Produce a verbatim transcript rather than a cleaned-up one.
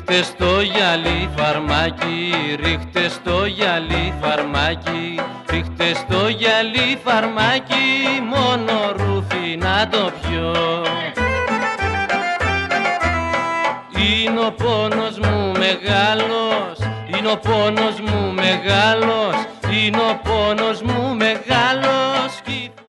Ρίχτε στο γυαλί φαρμάκι, ρίχτε στο γυαλί φαρμάκι, ρίχτε στο γυαλί φαρμάκι, μόνο ρούφι να το πιω. Είναι ο πόνος μου μεγάλος, είναι ο πόνος μου μεγάλος, είναι ο πόνος μου